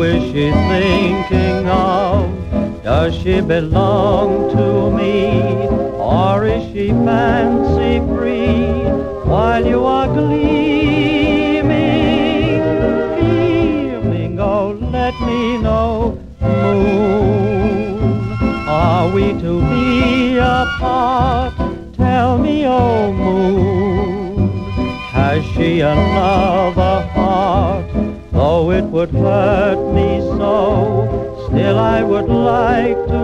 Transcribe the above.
is she thinking of? Does she belong to me? Or is she fancy free while you are gleaming, beaming? Oh, let me know, moon, are we to be apart? Tell me, oh moon, has she another heart? Though it would hurt me so, still I would like to